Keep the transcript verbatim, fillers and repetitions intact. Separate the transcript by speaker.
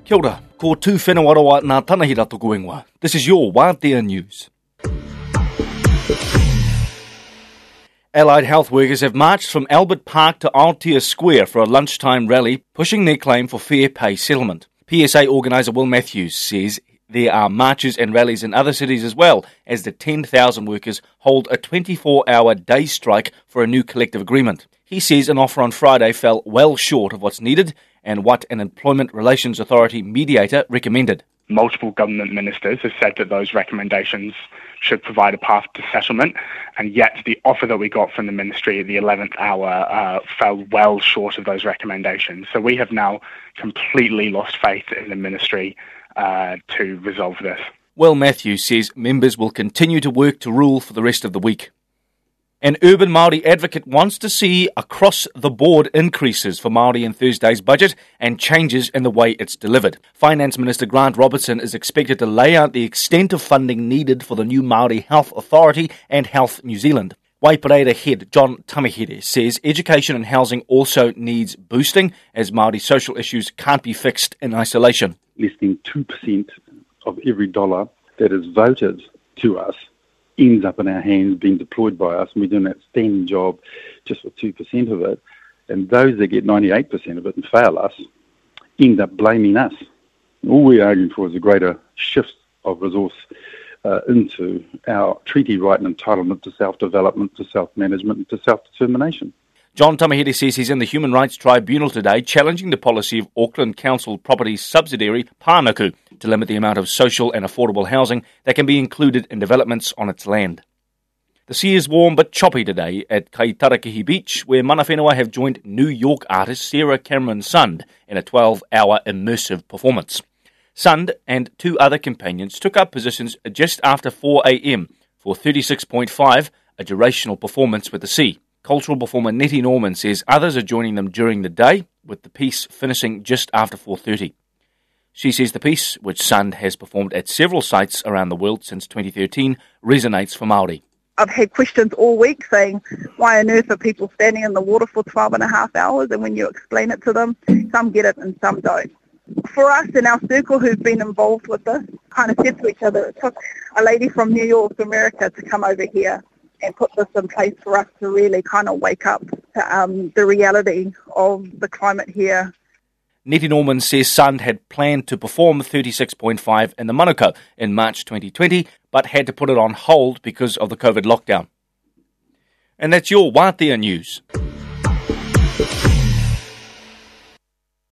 Speaker 1: Kia ora, ko tū whenua rawa nā tanahira tōku ingoa. This is your Wātea News. Allied health workers have marched from Albert Park to Aotea Square for a lunchtime rally, pushing their claim for fair pay settlement. P S A organiser Will Matthews says there are marches and rallies in other cities as well, as the ten thousand workers hold a twenty-four hour day strike for a new collective agreement. He says an offer on Friday fell well short of what's needed and what an Employment Relations Authority mediator recommended.
Speaker 2: Multiple government ministers have said that those recommendations should provide a path to settlement, and yet the offer that we got from the ministry at the eleventh hour uh, fell well short of those recommendations. So we have now completely lost faith in the ministry uh, to resolve this.
Speaker 1: Will Matthews says members will continue to work to rule for the rest of the week. An urban Māori advocate wants to see across-the-board increases for Māori in Thursday's budget and changes in the way it's delivered. Finance Minister Grant Robertson is expected to lay out the extent of funding needed for the new Māori Health Authority and Health New Zealand. Waipareira head John Tamihere says education and housing also needs boosting, as Māori social issues can't be fixed in isolation.
Speaker 3: Less than two percent of every dollar that is voted to us ends up in our hands being deployed by us, and we're doing that standing job just for two percent of it. And those that get ninety-eight percent of it and fail us end up blaming us. All we're arguing for is a greater shift of resource uh, into our treaty right and entitlement to self-development, to self-management and to self-determination.
Speaker 1: John Tamihere says he's in the Human Rights Tribunal today challenging the policy of Auckland Council Properties subsidiary Pānaku to limit the amount of social and affordable housing that can be included in developments on its land. The sea is warm but choppy today at Kaitarakihi Beach, where mana whenua have joined New York artist Sarah Cameron Sund in a twelve hour immersive performance. Sund and two other companions took up positions just after four a.m. for thirty-six point five, a durational performance with the sea. Cultural performer Nettie Norman says others are joining them during the day, with the piece finishing just after four thirty. She says the piece, which Sund has performed at several sites around the world since twenty thirteen, resonates for Māori.
Speaker 4: I've had questions all week saying, why on earth are people standing in the water for twelve and a half hours? And when you explain it to them, some get it and some don't. For us in our circle who've been involved with this, kind of said to each other, it took a lady from New York, America, to come over here and put this in place for us to really kind of wake up to um, the reality of the climate here.
Speaker 1: Nettie Norman says Sund had planned to perform thirty-six point five in the Manukau in March twenty twenty, but had to put it on hold because of the COVID lockdown. And that's your Wātea News.